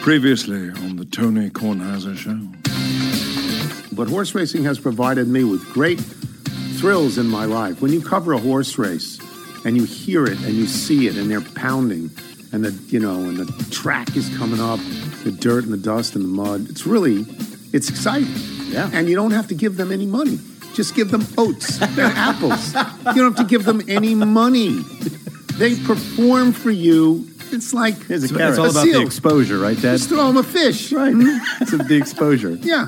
Previously on the Tony Kornheiser Show. But horse racing has provided me with great thrills in my life. When you cover a horse race and you hear it and you see it and they're pounding and the track is coming up, the dirt and the dust and the mud, it's exciting. Yeah. And you don't have to give them any money. Just give them oats and apples. You don't have to give them any money. They perform for you. It's like it's all about the exposure, right, Dad? Just throw them a fish. Right. It's the exposure. Yeah.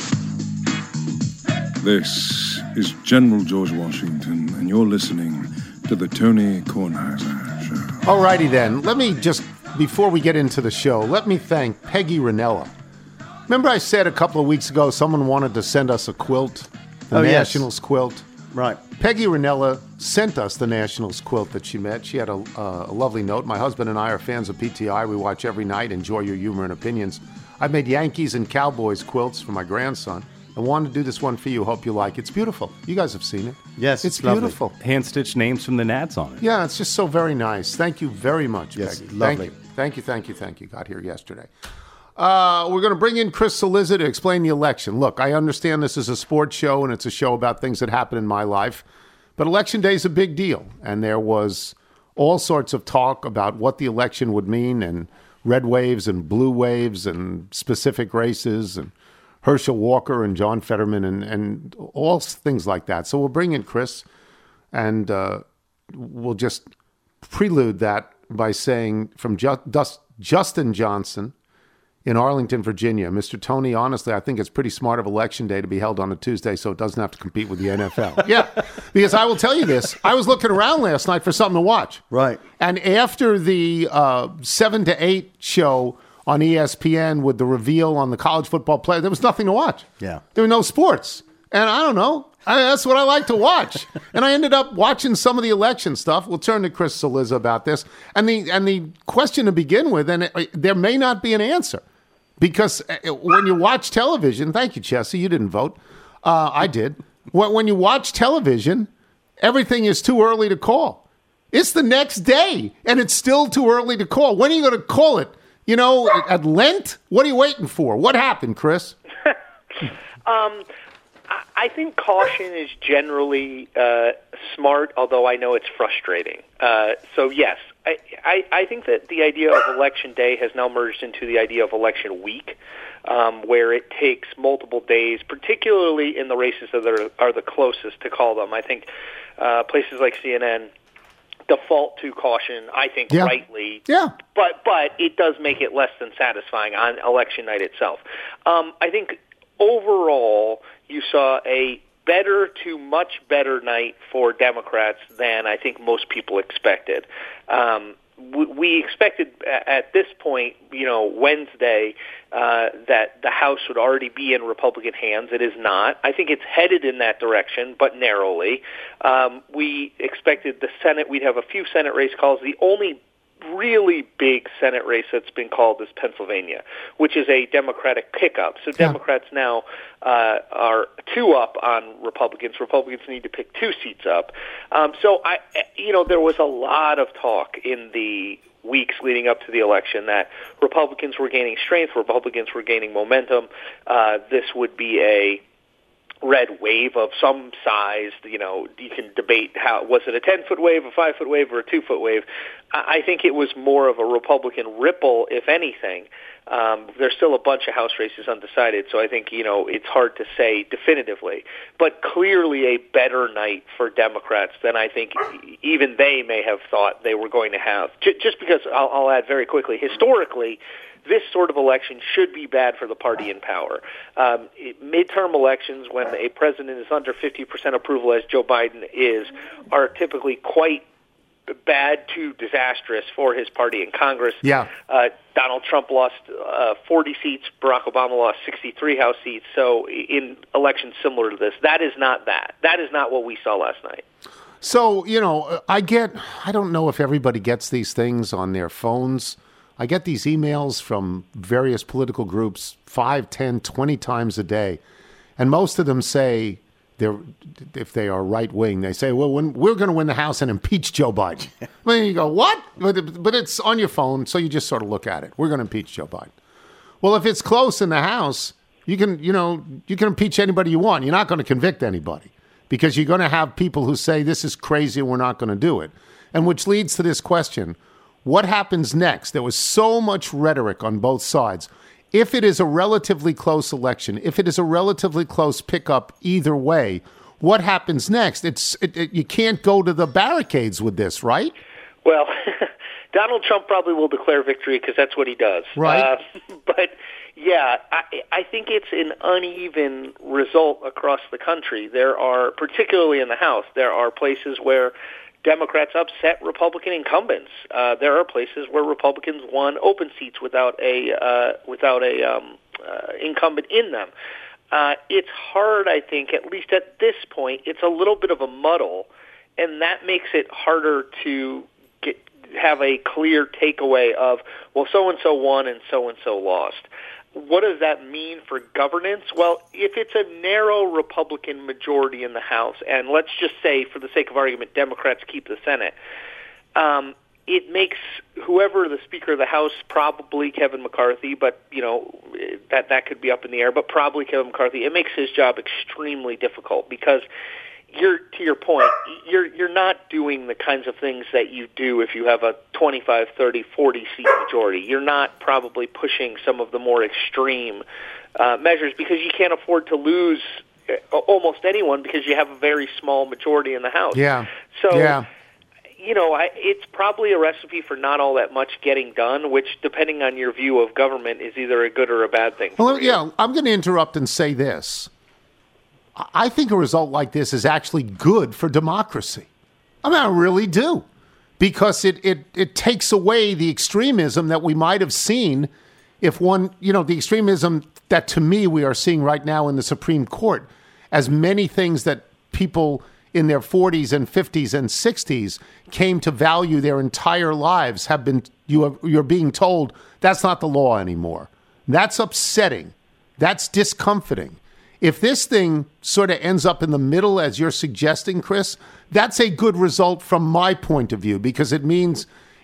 This is General George Washington, and you're listening to the Tony Kornheiser Show. All righty then. Let me just, before we get into the show, let me thank Peggy Ranella. Remember I said a couple of weeks ago someone wanted to send us a quilt, the Nationals quilt? Right. Peggy Ranella sent us the Nationals quilt that she met. She had a lovely note. My husband and I are fans of PTI. We watch every night, enjoy your humor and opinions. I've made Yankees and Cowboys quilts for my grandson. I wanted to do this one for you. Hope you like it. It's beautiful. You guys have seen it. Yes, it's lovely. beautiful. Hand-stitched names from the Nats on it. Yeah, it's just so very nice. Thank you very much, yes, Peggy. Lovely. Thank you. Got here yesterday. We're going to bring in Chris Cillizza to explain the election. Look, I understand this is a sports show and it's a show about things that happen in my life, but Election Day is a big deal, and there was all sorts of talk about what the election would mean, and red waves and blue waves and specific races and Herschel Walker and John Fetterman and all things like that. So we'll bring in Chris, and we'll just prelude that by saying from Justin Johnson in Arlington, Virginia. Mr. Tony, honestly, I think it's pretty smart of Election Day to be held on a Tuesday so it doesn't have to compete with the NFL. Yeah, because I will tell you this. I was looking around last night for something to watch. Right. And after the 7 to 8 show on ESPN with the reveal on the college football player, there was nothing to watch. Yeah. There were no sports. And I don't know. That's what I like to watch. And I ended up watching some of the election stuff. We'll turn to Chris Cillizza about this. And the question to begin with, and there may not be an answer. Because when you watch television, thank you, Chessie, you didn't vote. I did. When you watch television, everything is too early to call. It's the next day, and it's still too early to call. When are you going to call it? At Lent? What are you waiting for? What happened, Chris? I think caution is generally smart, although I know it's frustrating. So, yes, I think that the idea of Election Day has now merged into the idea of Election Week, where it takes multiple days, particularly in the races that are the closest to call them. I think places like CNN default to caution, I think, rightly. Yeah. But it does make it less than satisfying on election night itself. I think overall you saw a better to much better night for Democrats than I think most people expected. We expected at this point, Wednesday, that the House would already be in Republican hands. It is not. I think it's headed in that direction, but narrowly. We expected the Senate, we'd have a few Senate race calls. The only really big Senate race that's been called is Pennsylvania, which is a Democratic pickup. So Democrats now are 2 up on Republicans. Republicans need to pick 2 seats up. So there was a lot of talk in the weeks leading up to the election that Republicans were gaining strength, Republicans were gaining momentum. This would be a red wave of some size. You can debate was it a 10-foot wave, a 5-foot wave, or a 2-foot wave. I think it was more of a Republican ripple, if anything. There's still a bunch of House races undecided, so I think it's hard to say definitively. But clearly a better night for Democrats than I think even they may have thought they were going to have. Just because I'll add very quickly, historically, this sort of election should be bad for the party in power. Midterm elections, when a president is under 50% approval, as Joe Biden is, are typically quite bad to disastrous for his party in Congress. Yeah. Donald Trump lost 40 seats. Barack Obama lost 63 House seats. So in elections similar to this, that is not that. That is not what we saw last night. So, I don't know if everybody gets these things on their phones. I get these emails from various political groups 5, 10, 20 times a day. And most of them say, if they are right-wing, they say, well, we're going to win the House and impeach Joe Biden. Well, you go, what? But it's on your phone, so you just sort of look at it. We're going to impeach Joe Biden. Well, if it's close in the House, you can impeach anybody you want. You're not going to convict anybody because you're going to have people who say this is crazy and we're not going to do it. And which leads to this question. What happens next? There was so much rhetoric on both sides. If it is a relatively close election, if it is a relatively close pickup either way, what happens next? You can't go to the barricades with this, right? Well, Donald Trump probably will declare victory because that's what he does. Right. But, yeah, I think it's an uneven result across the country. There are, particularly in the House, there are places where Democrats upset Republican incumbents. There are places where Republicans won open seats without a incumbent in them. It's hard, I think, at least at this point. It's a little bit of a muddle, and that makes it harder to have a clear takeaway of, well, so-and-so won and so-and-so lost. What does that mean for governance? Well, if it's a narrow Republican majority in the House, and let's just say, for the sake of argument, Democrats keep the Senate, it makes whoever the Speaker of the House, probably Kevin McCarthy, but that could be up in the air, but probably Kevin McCarthy, it makes his job extremely difficult because to your point, you're not doing the kinds of things that you do if you have a 25, 30, 40 seat majority. You're not probably pushing some of the more extreme measures because you can't afford to lose almost anyone because you have a very small majority in the House. Yeah. So, it's probably a recipe for not all that much getting done, which, depending on your view of government, is either a good or a bad thing. Well, yeah, I'm going to interrupt and say this. I think a result like this is actually good for democracy. I mean, I really do. Because it takes away the extremism that we might have seen if the extremism that, to me, we are seeing right now in the Supreme Court, as many things that people in their 40s and 50s and 60s came to value their entire lives you're being told that's not the law anymore. That's upsetting. That's discomforting. If this thing sort of ends up in the middle, as you're suggesting, Chris, that's a good result from my point of view because it means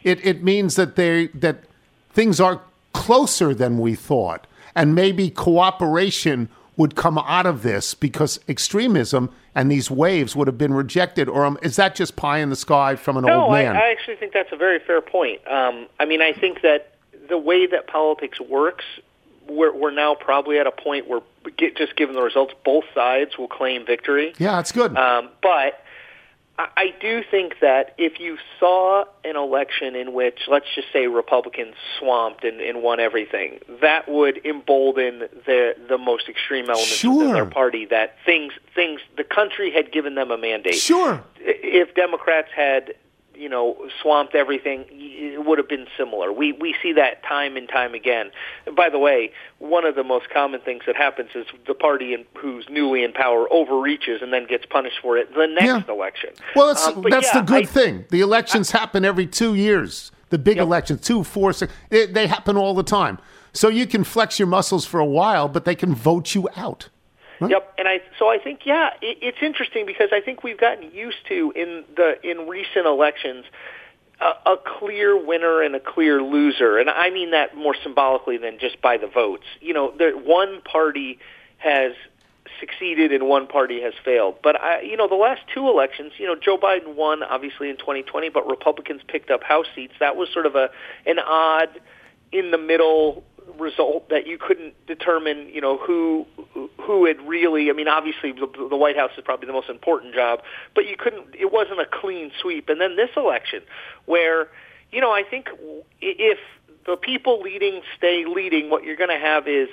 that things are closer than we thought, and maybe cooperation would come out of this because extremism and these waves would have been rejected. Or is that just pie in the sky from an old man? No, I actually think that's a very fair point. I think that the way that politics works, we're now probably at a point where, just given the results, both sides will claim victory. Yeah, that's good. But I do think that if you saw an election in which, let's just say, Republicans swamped and won everything, that would embolden the most extreme elements of their party, that the country had given them a mandate. Sure. If Democrats had swamped everything, it would have been similar. We see that time and time again. And by the way, one of the most common things that happens is the party who's newly in power overreaches and then gets punished for it the next election. Well, that's the good thing. The elections happen every 2 years. The big elections, 2, 4, 6, they happen all the time. So you can flex your muscles for a while, but they can vote you out. Huh? Yep, and I think it's interesting because I think we've gotten used to in recent elections a clear winner and a clear loser, and I mean that more symbolically than just by the votes. One party has succeeded and one party has failed. But the last two elections, Joe Biden won obviously in 2020, but Republicans picked up House seats. That was sort of an odd in the middle result that you couldn't determine, who had really. I mean, obviously the White House is probably the most important job, but it wasn't a clean sweep. And then this election, where, I think if the people leading stay leading, what you're going to have is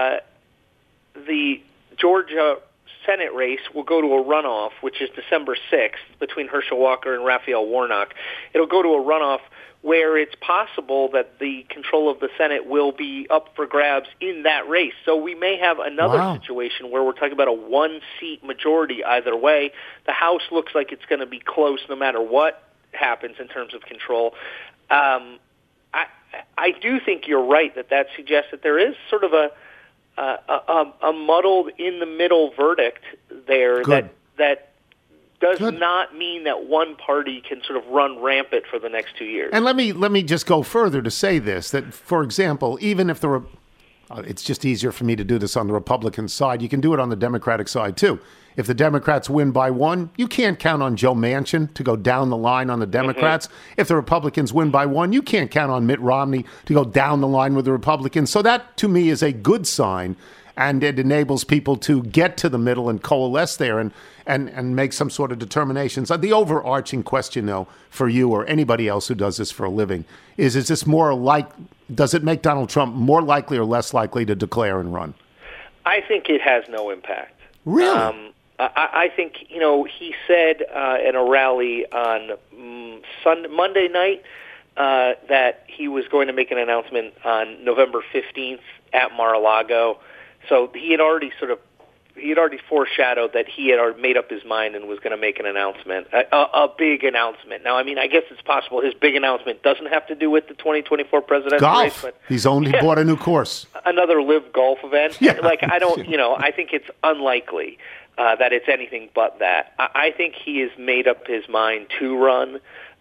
the Georgia Senate race will go to a runoff, which is December 6th, between Herschel Walker and Raphael Warnock. It'll go to a runoff where it's possible that the control of the Senate will be up for grabs in that race. So we may have another situation where we're talking about a one-seat majority either way. The House looks like it's going to be close no matter what happens in terms of control. I do think you're right that suggests that there is sort of a muddled in-the-middle verdict there that does not mean that one party can sort of run rampant for the next 2 years. And let me just go further to say this, that, for example, even if it's just easier for me to do this on the Republican side. You can do it on the Democratic side, too. If the Democrats win by one, you can't count on Joe Manchin to go down the line on the Democrats. Mm-hmm. If the Republicans win by one, you can't count on Mitt Romney to go down the line with the Republicans. So that, to me, is a good sign, and it enables people to get to the middle and coalesce there and make some sort of determinations. The overarching question, though, for you or anybody else who does this for a living, is this more like, does it make Donald Trump more likely or less likely to declare and run? I think it has no impact. Really? I think, he said at a rally on Monday night that he was going to make an announcement on November 15th at Mar-a-Lago. So he had already foreshadowed that he had made up his mind and was going to make an announcement, a big announcement. Now, I mean, I guess it's possible his big announcement doesn't have to do with the 2024 presidential race. But he bought a new course. Another live golf event. Yeah. I think it's unlikely that it's anything but that. I think he has made up his mind to run.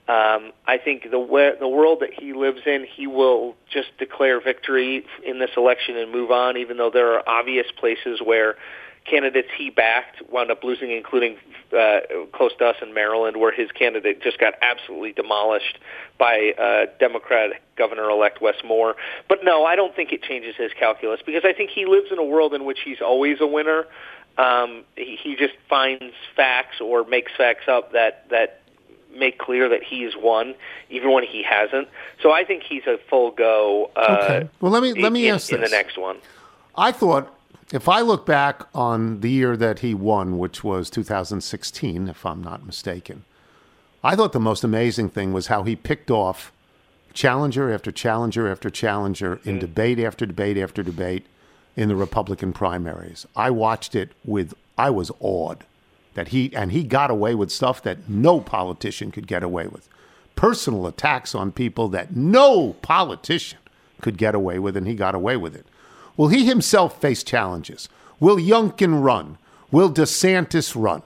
I think the world that he lives in, he will just declare victory in this election and move on, even though there are obvious places where candidates he backed wound up losing, including close to us in Maryland, where his candidate just got absolutely demolished by Democratic Governor-elect Wes Moore. But no, I don't think it changes his calculus, because I think he lives in a world in which he's always a winner. He just finds facts or makes facts up that make clear that he's won, even when he hasn't. So I think he's a full go. Okay. Well, let me ask this. In the next one. I thought, if I look back on the year that he won, which was 2016, if I'm not mistaken, I thought the most amazing thing was how he picked off challenger after challenger after challenger in debate after debate after debate in the Republican primaries. I watched it I was awed that he got away with stuff that no politician could get away with. Personal attacks on people that no politician could get away with, and he got away with it. Will he himself face challenges? Will Youngkin run? Will DeSantis run?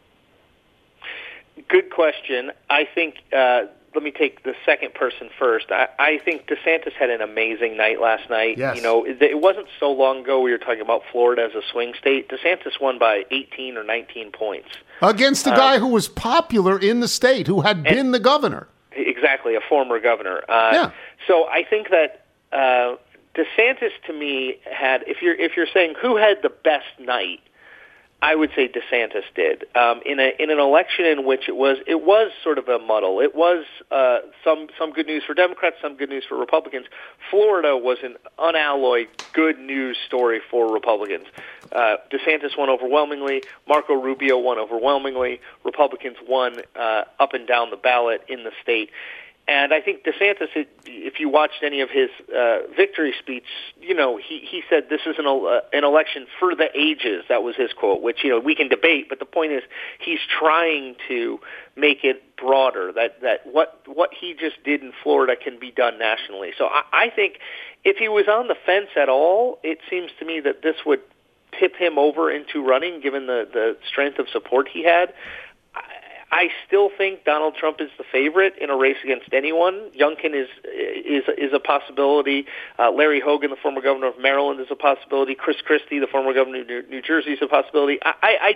Good question. I think, let me take the second person first. I think DeSantis had an amazing night last night. Yes. It wasn't so long ago we were talking about Florida as a swing state. DeSantis won by 18 or 19 points. Against a guy who was popular in the state, who had been the governor. Exactly, a former governor. So I think that DeSantis, to me, had, if you're saying who had the best night, I would say DeSantis did. In an election in which it was sort of a muddle. It was some good news for Democrats, some good news for Republicans. Florida was an unalloyed good news story for Republicans. DeSantis won overwhelmingly. Marco Rubio won overwhelmingly. Republicans won up and down the ballot in the state. And I think DeSantis, if you watched any of his victory speech, he said this is an election for the ages. That was his quote, which, we can debate. But the point is he's trying to make it broader, that what he just did in Florida can be done nationally. So I think if he was on the fence at all, it seems to me that this would tip him over into running, given the strength of support he had. I still think Donald Trump is the favorite in a race against anyone. Youngkin is a possibility. Larry Hogan, the former governor of Maryland, is a possibility. Chris Christie, the former governor of New Jersey, is a possibility. I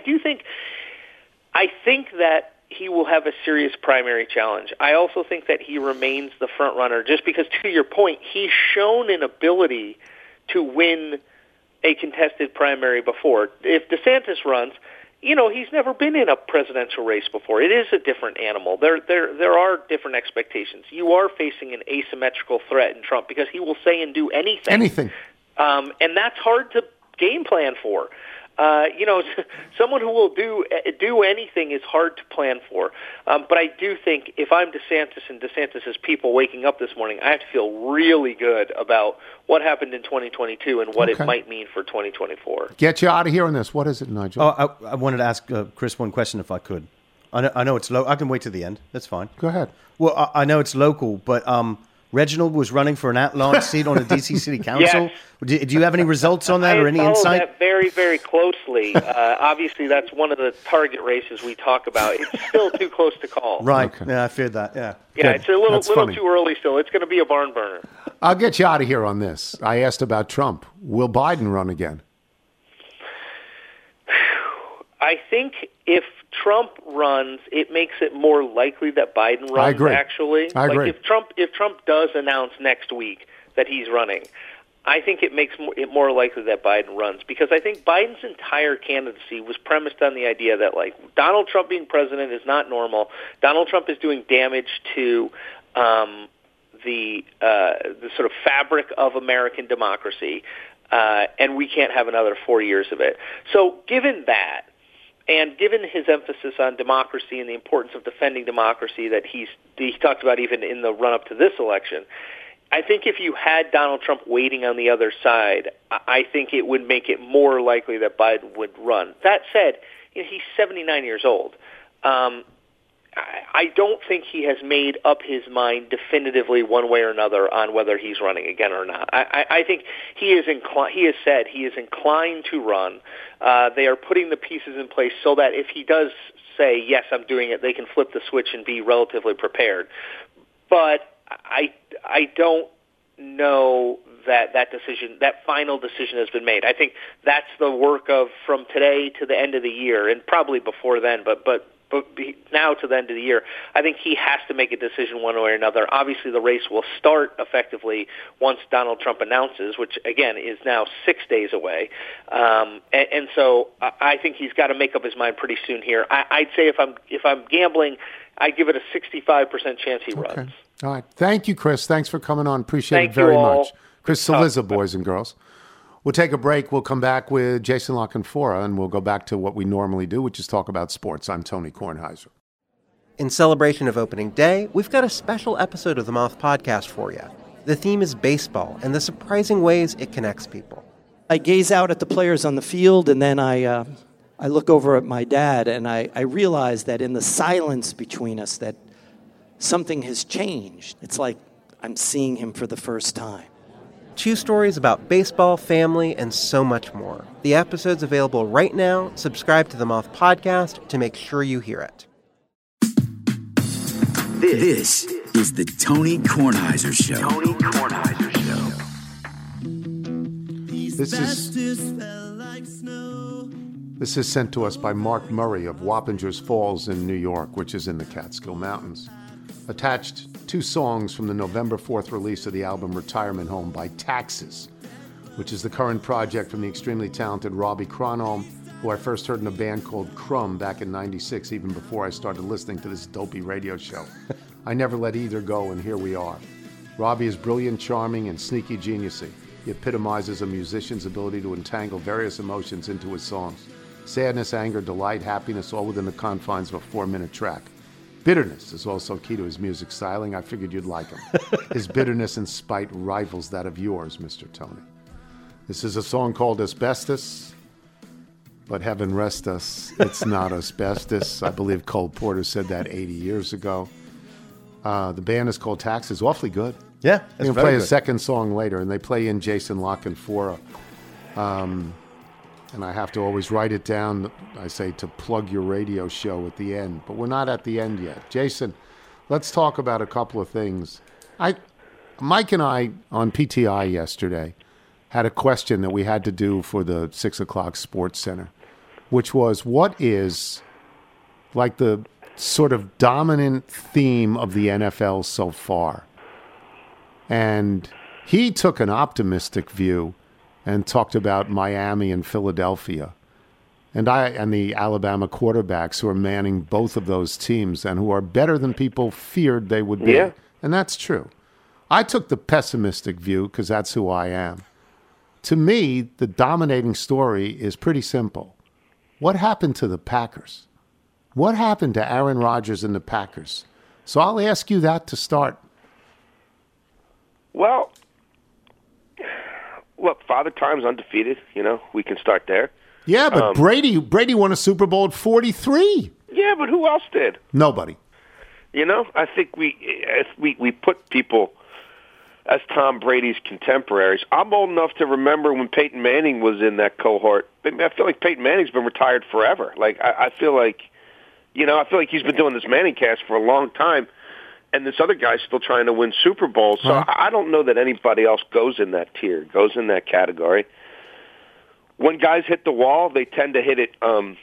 think that he will have a serious primary challenge. I also think that he remains the front runner, just because, to your point, he's shown an ability to win a contested primary before. If DeSantis runs, he's never been in a presidential race before. It is a different animal. There are different expectations. You are facing an asymmetrical threat in Trump, because he will say and do anything. Anything. And that's hard to game plan for. Someone who will do anything is hard to plan for. But I do think if I'm DeSantis and DeSantis' people waking up this morning, I have to feel really good about what happened in 2022 and what it might mean for 2024. Get you out of here on this. What is it, Nigel? Oh, I wanted to ask Chris one question if I could. I know it's low. I can wait to the end. That's fine. Go ahead. Well, I know it's local, but Reginald was running for an at-large seat on the D.C. City Council. Yes. Do you have any results on that or any I insight? follow that very, very closely. Obviously, that's one of the target races we talk about. It's still too close to call. Right. Okay. Yeah, I feared that. Yeah. Yeah, Good. it's a little That's funny. too early still. It's going to be a barn burner. I'll get you out of here on this. I asked about Trump. Will Biden run again? I think if Trump runs, it makes it more likely that Biden runs. I agree. Actually, I agree. If Trump does announce next week that he's running, I think it makes it more likely that Biden runs, because I think Biden's entire candidacy was premised on the idea that, like, Donald Trump being president is not normal. Donald Trump is doing damage to the sort of fabric of American democracy, and we can't have another 4 years of it. So given that, and given his emphasis on democracy and the importance of defending democracy that he talked about even in the run-up to this election, I think if you had Donald Trump waiting on the other side, I think it would make it more likely that Biden would run. That said, he's 79 years old. I don't think he has made up his mind definitively one way or another on whether he's running again or not. I think he has said he is inclined to run. They are putting the pieces in place so that if he does say, yes, I'm doing it, they can flip the switch and be relatively prepared. But I don't know that final decision has been made. I think that's the work of from today to the end of the year, and probably before then, but now to the end of the year, I think he has to make a decision one way or another. Obviously, the race will start effectively once Donald Trump announces, which, again, is now 6 days away. And so I think he's got to make up his mind pretty soon here. I'd say if I'm gambling, I'd give it a 65% chance he runs. Okay. All right. Thank you, Chris. Thanks for coming on. Appreciate it Thank you very all. much. Chris Cillizza, boys and girls. We'll take a break. We'll come back with Jason La Canfora, and we'll go back to what we normally do, which is talk about sports. I'm Tony Kornheiser. In celebration of opening day, we've got a special episode of the Moth Podcast for you. The theme is baseball and the surprising ways it connects people. I gaze out at the players on the field, and then I look over at my dad, and I realize that in the silence between us that something has changed. It's like I'm seeing him for the first time. 2 stories about baseball, family, and so much more. The episode's available right now. Subscribe to the Moth Podcast to make sure you hear it. This is the Tony Kornheiser Show. Tony Kornheiser Show. This is sent to us by Mark Murray of Wappingers Falls in New York, which is in the Catskill Mountains. Attached 2 songs from the November 4th release of the album Retirement Home by Taxes, which is the current project from the extremely talented Robbie Cronholm, who I first heard in a band called Crumb back in '96, even before I started listening to this dopey radio show. I never let either go, and here we are. Robbie is brilliant, charming, and sneaky geniusy. He epitomizes a musician's ability to entangle various emotions into his songs. Sadness, anger, delight, happiness, all within the confines of a 4-minute track. Bitterness is also key to his music styling. I figured you'd like him. His bitterness and spite rivals that of yours, Mr. Tony. This is a song called Asbestos, but heaven rest us, it's not asbestos. I believe Cole Porter said that 80 years ago. The band is called Taxes. Awfully good. Yeah, We're it's going to very play a good. second song later, and they play in Jason La Canfora. And I have to always write it down. I say to plug your radio show at the end, but we're not at the end yet. Jason, let's talk about a couple of things. Mike and I on PTI yesterday had a question that we had to do for the 6 o'clock Sports Center, which was, what is like the sort of dominant theme of the NFL so far? And he took an optimistic view and talked about Miami and Philadelphia, and the Alabama quarterbacks who are manning both of those teams and who are better than people feared they would be. Yeah. And that's true. I took the pessimistic view because that's who I am. To me, the dominating story is pretty simple. What happened to the Packers? What happened to Aaron Rodgers and the Packers? So I'll ask you that to start. Well, look, Father Time's undefeated. We can start there. Yeah, but Brady won a Super Bowl at 43. Yeah, but who else did? Nobody. I think we put people as Tom Brady's contemporaries. I'm old enough to remember when Peyton Manning was in that cohort. I feel like Peyton Manning's been retired forever. Like I feel like, I feel like he's been doing this Manning cast for a long time, and this other guy's still trying to win Super Bowls. So I don't know that anybody else goes in that tier, goes in that category. When guys hit the wall, they tend to hit it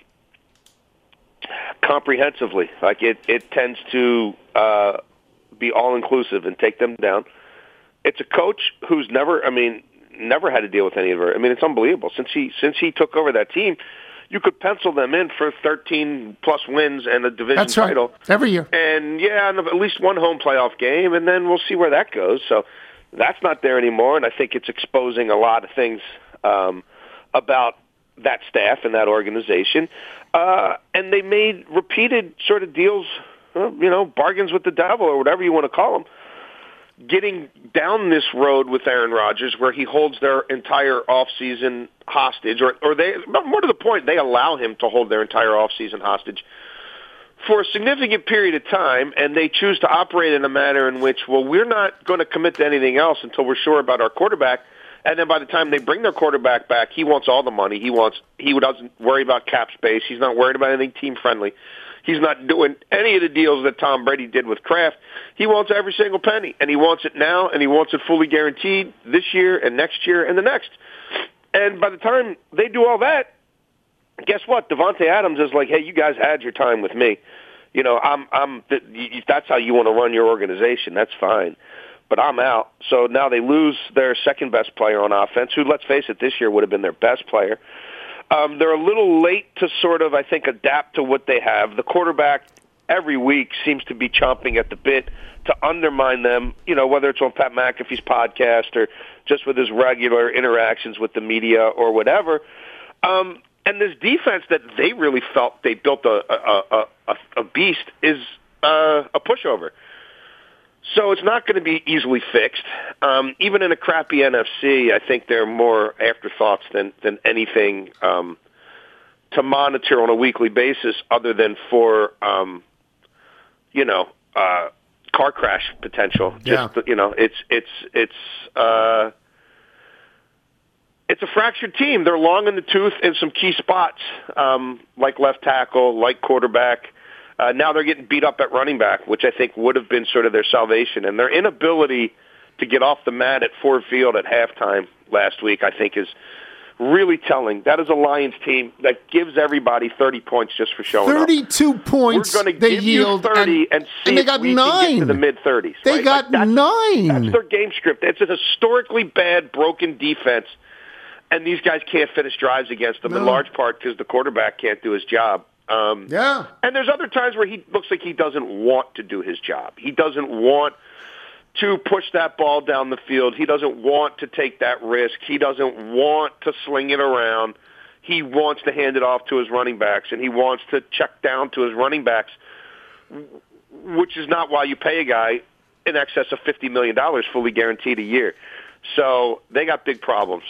comprehensively. Like it tends to be all-inclusive and take them down. It's a coach who's never had to deal with any of it. I mean, it's unbelievable. Since he took over that team, you could pencil them in for 13-plus wins and a division title. Every year. And, and at least one home playoff game, and then we'll see where that goes. So that's not there anymore, and I think it's exposing a lot of things about that staff and that organization. And they made repeated sort of deals, bargains with the devil or whatever you want to call them, getting down this road with Aaron Rodgers where he holds their entire offseason hostage, or they, more to the point, they allow him to hold their entire offseason hostage for a significant period of time, and they choose to operate in a manner in which, we're not going to commit to anything else until we're sure about our quarterback. And then by the time they bring their quarterback back, he wants all the money. He doesn't worry about cap space. He's not worried about anything team-friendly. He's not doing any of the deals that Tom Brady did with Kraft. He wants every single penny, and he wants it now, and he wants it fully guaranteed this year and next year and the next. And by the time they do all that, guess what? Devontae Adams is like, hey, you guys had your time with me. That's how you want to run your organization. That's fine. But I'm out. So now they lose their second-best player on offense, who, let's face it, this year would have been their best player. They're a little late to sort of, I think, adapt to what they have. The quarterback every week seems to be chomping at the bit to undermine them, whether it's on Pat McAfee's podcast or just with his regular interactions with the media or whatever. And this defense that they really felt they built a beast is a pushover. So it's not going to be easily fixed. Even in a crappy NFC, I think there are more afterthoughts than anything to monitor on a weekly basis other than for, car crash potential. Just, it's a fractured team. They're long in the tooth in some key spots, like left tackle, like quarterback. Now they're getting beat up at running back, which I think would have been sort of their salvation. And their inability to get off the mat at Ford Field at halftime last week, I think, is really telling. That is a Lions team that gives everybody 30 points just for showing 32 up. points. We're going to give you 30 and see and they if got we 9. can get to the mid-30s. They right? got that's 9. That's their game script. It's a historically bad, broken defense, and these guys can't finish drives against them in large part because the quarterback can't do his job. And there's other times where he looks like he doesn't want to do his job. He doesn't want to push that ball down the field. He doesn't want to take that risk. He doesn't want to sling it around. He wants to hand it off to his running backs, and he wants to check down to his running backs, which is not why you pay a guy in excess of $50 million fully guaranteed a year. So they got big problems,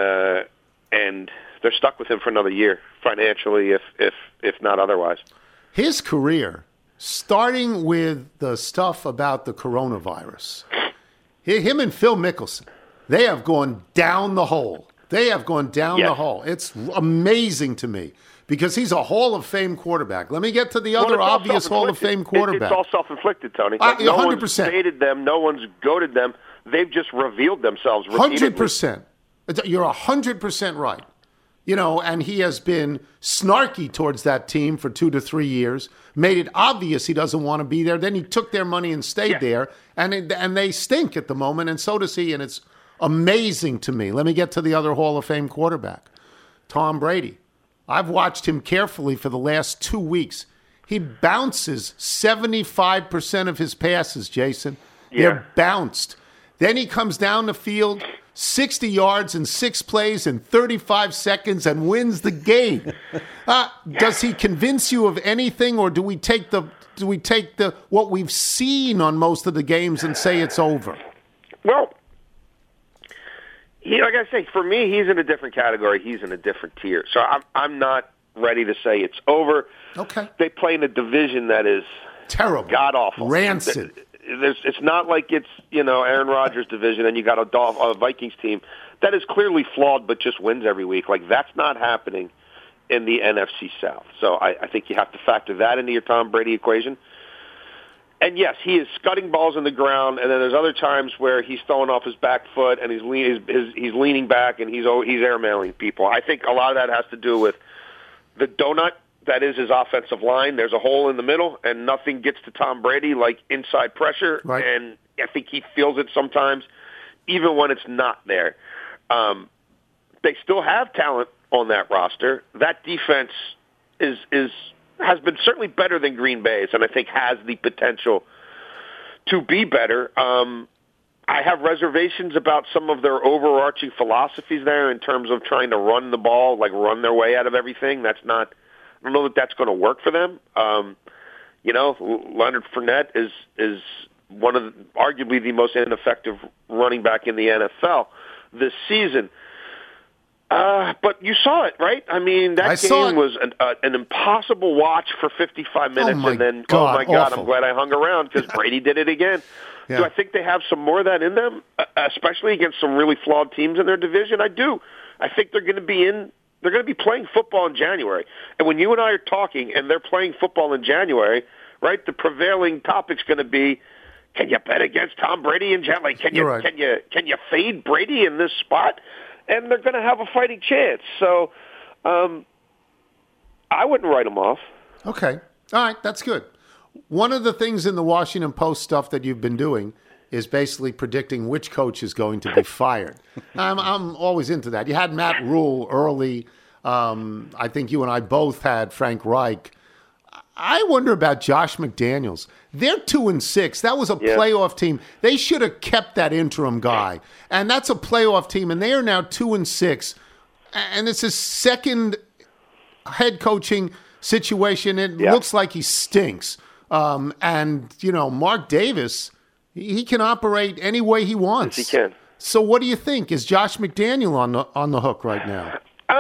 and they're stuck with him for another year financially, if not otherwise. His career, starting with the stuff about the coronavirus, him and Phil Mickelson, they have gone down the hole. The hole. It's amazing to me because he's a Hall of Fame quarterback. Let me get to the other obvious Hall of Fame quarterback. It's all self-inflicted, Tony. Like, no 100%. one's baited them. No one's goaded them. They've just revealed themselves repeatedly. 100%. You're 100% right. And he has been snarky towards that team for 2 to 3 years, made it obvious he doesn't want to be there. Then he took their money and stayed there, and they stink at the moment, and so does he, and it's amazing to me. Let me get to the other Hall of Fame quarterback, Tom Brady. I've watched him carefully for the last 2 weeks. He bounces 75% of his passes, Jason. They're bounced. Then he comes down the field, 60 yards in 6 plays in 35 seconds and wins the game. Does he convince you of anything, or do we take the what we've seen on most of the games and say it's over? Well, like I say, for me, he's in a different category. He's in a different tier. So I'm not ready to say it's over. Okay. They play in a division that is terrible, god awful, rancid. It's not like it's Aaron Rodgers' division and you got a Vikings team that is clearly flawed but just wins every week. Like, that's not happening in the NFC South. So I think you have to factor that into your Tom Brady equation. And yes, he is scudding balls in the ground, and then there's other times where he's throwing off his back foot and he's leaning back and he's airmailing people. I think a lot of that has to do with the donut that is his offensive line. There's a hole in the middle, and nothing gets to Tom Brady like inside pressure. Right. And I think he feels it sometimes, even when it's not there. They still have talent on that roster. That defense has been certainly better than Green Bay's, and I think has the potential to be better. I have reservations about some of their overarching philosophies there in terms of trying to run the ball, like run their way out of everything. I don't know that that's going to work for them. Leonard Fournette is one of arguably the most ineffective running back in the NFL this season. But you saw it, right? I mean, that game was an impossible watch for 55 minutes, and then, oh my God, I'm glad I hung around because Brady did it again. Yeah. Do I think they have some more of that in them, especially against some really flawed teams in their division? I do. I think they're going to be playing football in January. And when you and I are talking and they're playing football in January, right, the prevailing topic's going to be, can you bet against Tom Brady in January? Can you fade Brady in this spot? And they're going to have a fighting chance. So I wouldn't write them off. Okay. All right. That's good. One of the things in the Washington Post stuff that you've been doing is basically predicting which coach is going to be fired. I'm always into that. You had Matt Rule early. I think you and I both had Frank Reich. I wonder about Josh McDaniels. They're 2-6. That was a playoff team. They should have kept that interim guy. And that's a playoff team, and they are now 2-6. And it's his second head coaching situation. It looks like he stinks. And, Mark Davis, he can operate any way he wants. Yes, he can. So what do you think? Is Josh McDaniel on the hook right now?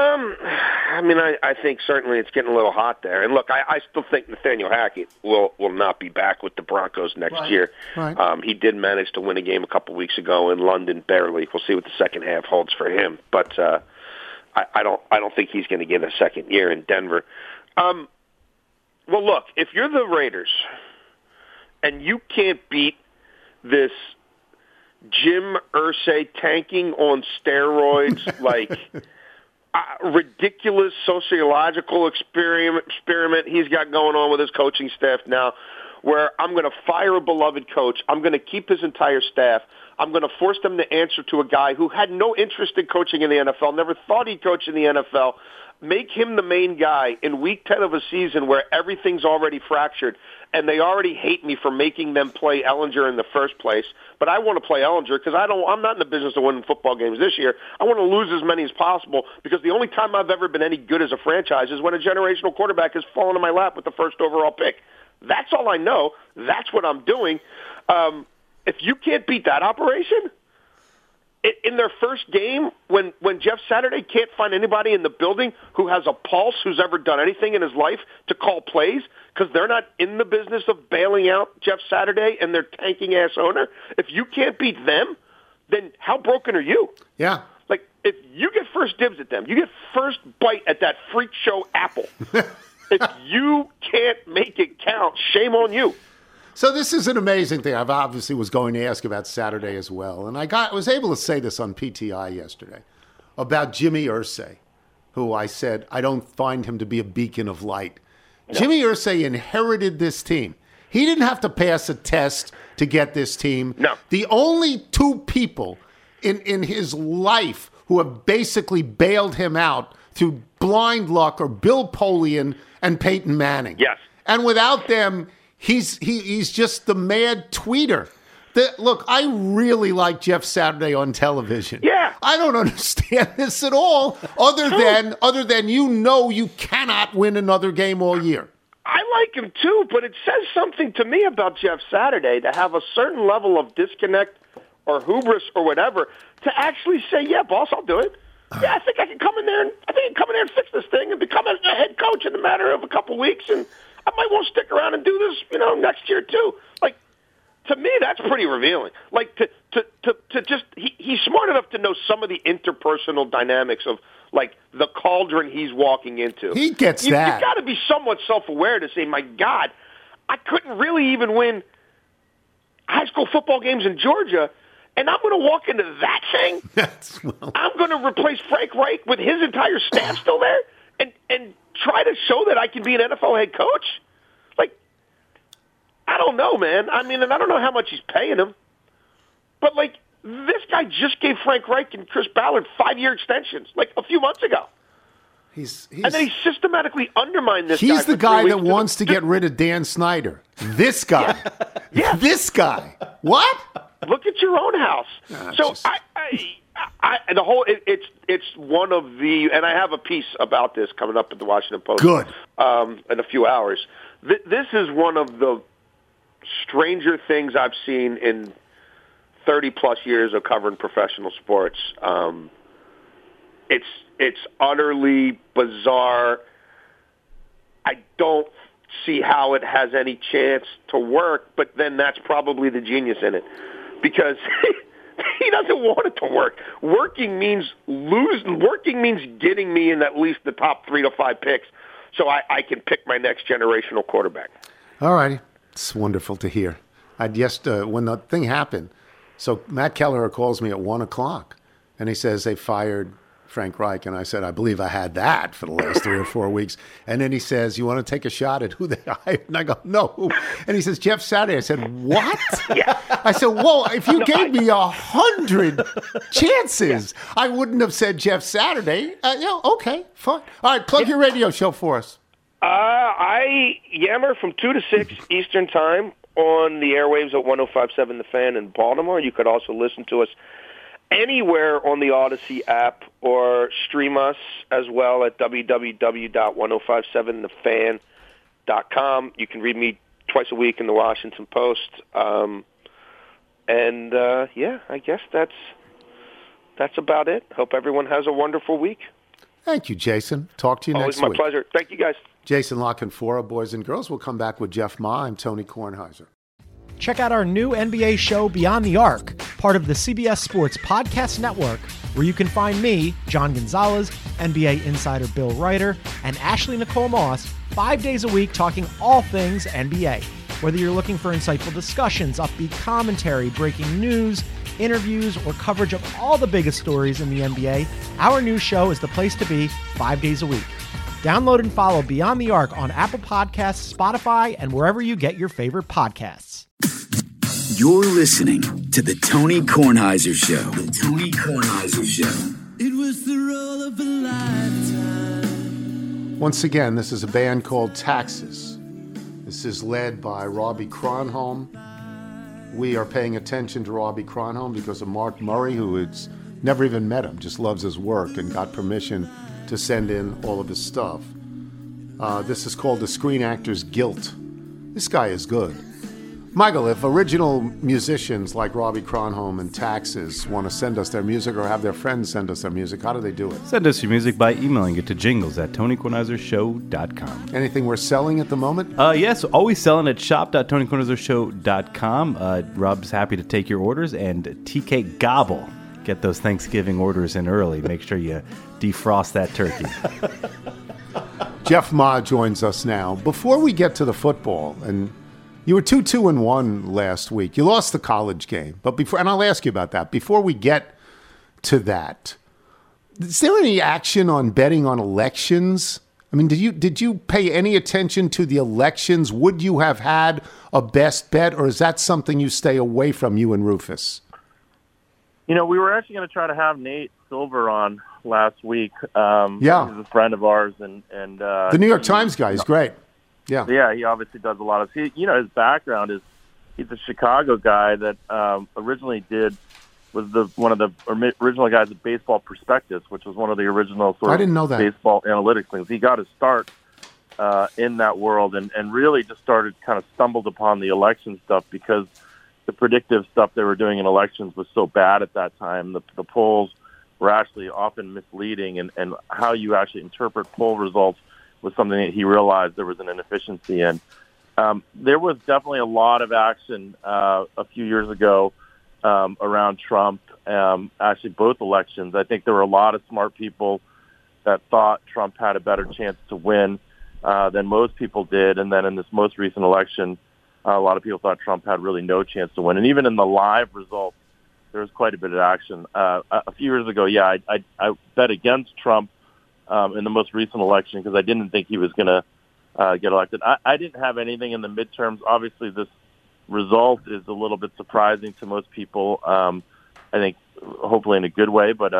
I think certainly it's getting a little hot there. And look, I still think Nathaniel Hackett will not be back with the Broncos next year. Right. He did manage to win a game a couple weeks ago in London, barely. We'll see what the second half holds for him. But I don't think he's going to get a second year in Denver. Well, look, if you're the Raiders and you can't beat this Jim Irsay tanking on steroids, like ridiculous sociological experiment he's got going on with his coaching staff now, where I'm going to fire a beloved coach, I'm going to keep his entire staff, I'm going to force them to answer to a guy who had no interest in coaching in the NFL, never thought he'd coach in the NFL, make him the main guy in week 10 of a season where everything's already fractured, and they already hate me for making them play Ellinger in the first place. But I want to play Ellinger because I'm not in the business of winning football games this year. I want to lose as many as possible because the only time I've ever been any good as a franchise is when a generational quarterback has fallen in my lap with the first overall pick. That's all I know. That's what I'm doing. If you can't beat that operation, in their first game, when Jeff Saturday can't find anybody in the building who has a pulse, who's ever done anything in his life to call plays, because they're not in the business of bailing out Jeff Saturday and their tanking-ass owner, if you can't beat them, then how broken are you? Yeah. Like, if you get first dibs at them, you get first bite at that freak show apple. If you can't make it count, shame on you. So this is an amazing thing. I obviously was going to ask about Saturday as well. And I was able to say this on PTI yesterday about Jimmy Irsay, who I said, I don't find him to be a beacon of light. No. Jimmy Irsay inherited this team. He didn't have to pass a test to get this team. No. The only two people in his life who have basically bailed him out through blind luck are Bill Polian and Peyton Manning. Yes. And without them, he's just the mad tweeter. Look, I really like Jeff Saturday on television. Yeah. I don't understand this at all, other than you cannot win another game all year. I like him too, but it says something to me about Jeff Saturday to have a certain level of disconnect or hubris or whatever to actually say, yeah, boss, I'll do it. Yeah, I think I can come in there and fix this thing and become a head coach in a matter of a couple weeks, and I might want to stick around and do this, next year too. Like, to me, that's pretty revealing. Like to just he's smart enough to know some of the interpersonal dynamics of like the cauldron he's walking into. He gets that. You got to be somewhat self-aware to say, my God, I couldn't really even win high school football games in Georgia, and I'm going to walk into that thing. I'm going to replace Frank Reich with his entire staff still there, and try to show that I can be an NFL head coach. Like, I don't know, man. I mean, and I don't know how much he's paying him, but like this guy just gave Frank Reich and Chris Ballard 5-year extensions like a few months ago. And then he systematically undermined this guy. He's the guy that wants to get rid of Dan Snyder. This guy. Yeah. This guy. What? Look at your own house. So the whole it's one of the, and I have a piece about this coming up at the Washington Post. Good. In a few hours. This is one of the stranger things I've seen in 30 plus years of covering professional sports. It's utterly bizarre. I don't see how it has any chance to work, but then that's probably the genius in it, because he doesn't want it to work. Working means getting me in at least the top 3 to 5 picks, so I can pick my next generational quarterback. All righty. It's wonderful to hear. I just when the thing happened, so Matt Kelleher calls me at 1:00, and he says they fired Frank Reich, and I said, I believe I had that for the last 3 or 4 weeks. And then he says, you want to take a shot at who they hired? And I go, no. And he says, Jeff Saturday. I said, what? Yeah. I said, whoa, if you gave me 100 chances, I wouldn't have said Jeff Saturday. Okay, fine. All right, plug your radio show for us. I yammer from 2 to 6 Eastern Time on the airwaves at 105.7 The Fan in Baltimore. You could also listen to us anywhere on the Odyssey app or stream us as well at www.1057thefan.com. You can read me twice a week in the Washington Post. I guess that's about it. Hope everyone has a wonderful week. Thank you, Jason. Talk to you next week. Always my pleasure. Thank you, guys. Jason Lockenfora, boys and girls. We'll come back with Jeff Ma. I'm Tony Kornheiser. Check out our new NBA show, Beyond the Arc, part of the CBS Sports Podcast Network, where you can find me, John Gonzalez, NBA insider Bill Ryder, and Ashley Nicole Moss 5 days a week talking all things NBA. Whether you're looking for insightful discussions, upbeat commentary, breaking news, interviews, or coverage of all the biggest stories in the NBA, our new show is the place to be 5 days a week. Download and follow Beyond the Arc on Apple Podcasts, Spotify, and wherever you get your favorite podcasts. You're listening to The Tony Kornheiser Show. The Tony Kornheiser Show. It was the role of a lifetime. Once again, this is a band called Taxes. This is led by Robbie Kronholm. We are paying attention to Robbie Kronholm because of Mark Murray, who has never even met him, just loves his work and got permission to send in all of his stuff. This is called The Screen Actor's Guilt. This guy is good. Michael, if original musicians like Robbie Kronholm and Taxes want to send us their music or have their friends send us their music, how do they do it? Send us your music by emailing it to jingles@TonyKornheiserShow.com. Anything we're selling at the moment? Yes, always selling at shop.TonyKornheiserShow.com. Rob's happy to take your orders, and TK Gobble. Get those Thanksgiving orders in early. Make sure you defrost that turkey. Jeff Ma joins us now. Before we get to the football, and you were 2-2-1 last week. You lost the college game, but before, and I'll ask you about that. Before we get to that, is there any action on betting on elections? I mean, did you pay any attention to the elections? Would you have had a best bet, or is that something you stay away from, you and Rufus? You know, we were actually going to try to have Nate Silver on last week. Yeah, he's a friend of ours, and the New York Times guy is great. Yeah, he obviously does a lot of. His background is he's a Chicago guy that originally was one of the original guys at Baseball Prospectus, which was one of the original I didn't know that. Baseball analytics things. He got his start in that world and really just stumbled upon the election stuff because the predictive stuff they were doing in elections was so bad at that time. The polls were actually often misleading, and how you actually interpret poll results was something that he realized there was an inefficiency in. There was definitely a lot of action a few years ago around Trump, actually both elections. I think there were a lot of smart people that thought Trump had a better chance to win than most people did. And then in this most recent election, a lot of people thought Trump had really no chance to win. And even in the live results, there was quite a bit of action. A few years ago, I bet against Trump in the most recent election because I didn't think he was going to get elected. I didn't have anything in the midterms. Obviously, this result is a little bit surprising to most people. I think hopefully in a good way, but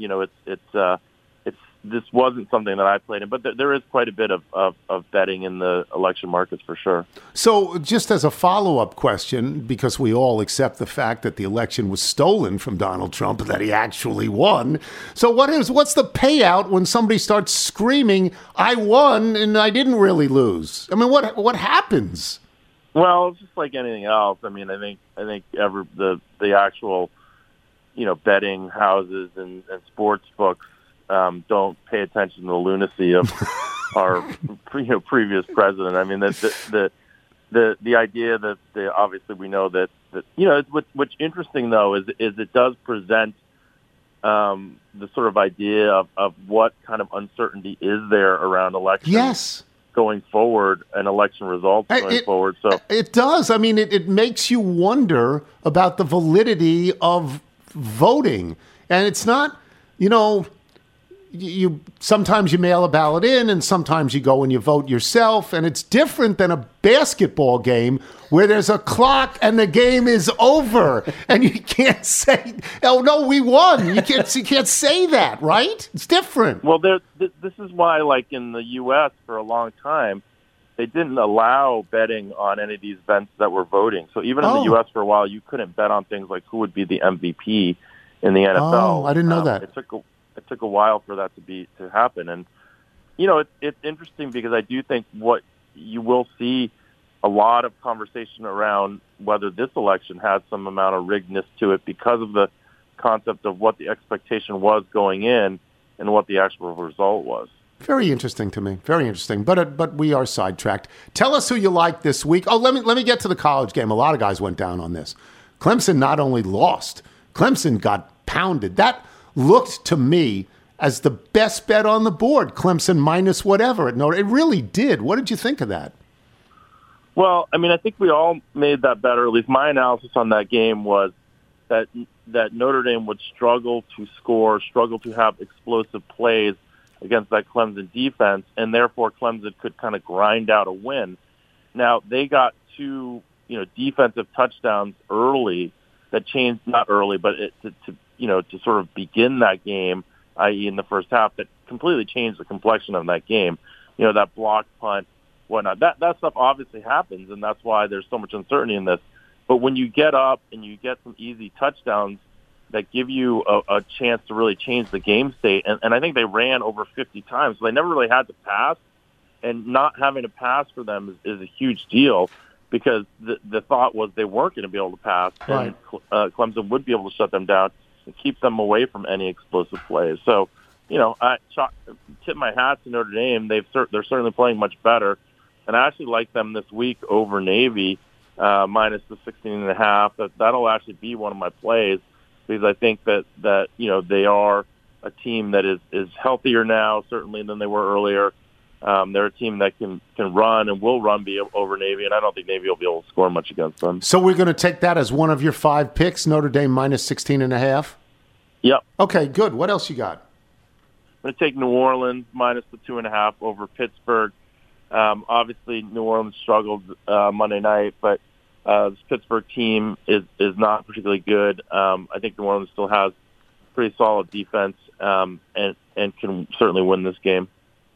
this wasn't something that I played in. But there is quite a bit of betting in the election markets for sure. So just as a follow-up question, because we all accept the fact that the election was stolen from Donald Trump and that he actually won. So what's the payout when somebody starts screaming, "I won and I didn't really lose"? I mean, what happens? Well, it's just like anything else. I mean, I think the actual, betting houses and sports books don't pay attention to the lunacy of our previous president. I mean, the idea that obviously we know that what's interesting though is it does present the sort of idea of what kind of uncertainty is there around elections. Yes. Going forward and election results going forward. So it does. I mean, it makes you wonder about the validity of voting. And it's not, you sometimes you mail a ballot in and sometimes you go and you vote yourself. And it's different than a basketball game where there's a clock and the game is over and you can't say, "Oh no, we won." You can't say that, right? It's different. Well, this is why, like in the U.S. for a long time, they didn't allow betting on any of these events that were voting. So even in the U.S. for a while, you couldn't bet on things like who would be the MVP in the NFL. Oh, I didn't know that. It took a while for that to happen. And, it's interesting because I do think what you will see a lot of conversation around whether this election has some amount of riggedness to it because of the concept of what the expectation was going in and what the actual result was. Very interesting to me. Very interesting. But we are sidetracked. Tell us who you like this week. Oh, let me get to the college game. A lot of guys went down on this. Clemson not only lost, Clemson got pounded. That looked to me as the best bet on the board. Clemson minus whatever. It really did. What did you think of that? Well, I mean, I think we all made that bet, or at least my analysis on that game was that Notre Dame would struggle to score, struggle to have explosive plays against that Clemson defense, and therefore Clemson could kind of grind out a win. Now, they got two, defensive touchdowns early that changed, not early, but to sort of begin that game, i.e. in the first half, that completely changed the complexion of that game. That block punt, whatnot. That stuff obviously happens, and that's why there's so much uncertainty in this. But when you get up and you get some easy touchdowns that give you a chance to really change the game state, and I think they ran over 50 times, so they never really had to pass, and not having to pass for them is a huge deal because the thought was they weren't going to be able to pass, right. And Clemson would be able to shut them down and keep them away from any explosive plays. So, I tip my hat to Notre Dame. They're certainly playing much better, and I actually like them this week over Navy minus the 16.5. That'll actually be one of my plays because I think that they are a team that is healthier now certainly than they were earlier. They're a team that can run and will run over Navy, and I don't think Navy will be able to score much against them. So we're going to take that as one of your 5 picks, Notre Dame minus 16.5? Yep. Okay, good. What else you got? I'm going to take New Orleans minus the 2.5 over Pittsburgh. Obviously, New Orleans struggled Monday night, but this Pittsburgh team is not particularly good. I think New Orleans still has pretty solid defense and can certainly win this game.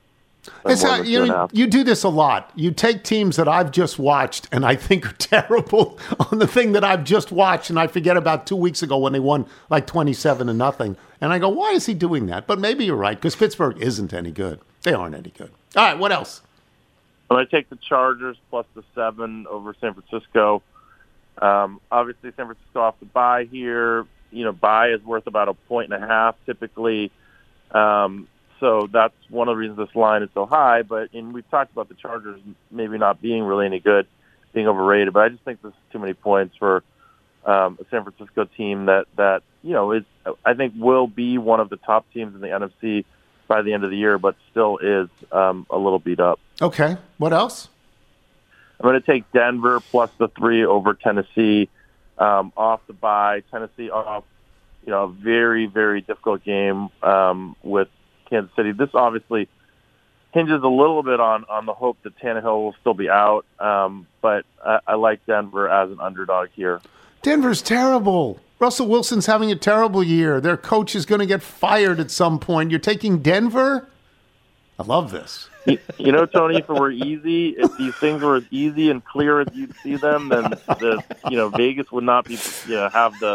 You do this a lot. You take teams that I've just watched and I think are terrible on the thing that I've just watched, and I forget about 2 weeks ago when they won like 27-0. And I go, why is he doing that? But maybe you're right, because Pittsburgh isn't any good. They aren't any good. All right, what else? I'm going to take the Chargers plus the 7 over San Francisco. Obviously, San Francisco off the bye here. Bye is worth about 1.5 typically. So that's one of the reasons this line is so high. But we've talked about the Chargers maybe not being really any good. being overrated, but I just think this is too many points for a San Francisco team that is, I think, will be one of the top teams in the NFC by the end of the year, but still is a little beat up. Okay. What else? I'm going to take Denver plus the 3 over Tennessee off the bye. Tennessee off, a very, very difficult game with Kansas City. This obviously hinges a little bit on the hope that Tannehill will still be out, but I like Denver as an underdog here. Denver's terrible. Russell Wilson's having a terrible year. Their coach is going to get fired at some point. You're taking Denver? I love this. Tony, if it were easy, if these things were as easy and clear as you'd see them, then Vegas would not be have the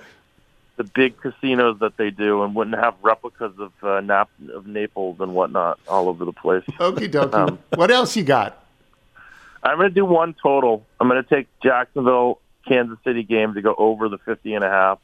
big casinos that they do, and wouldn't have replicas of Naples and whatnot all over the place. Okie dokie. What else you got? I'm going to do one total. I'm going to take Jacksonville, Kansas City game to go over the 50.5.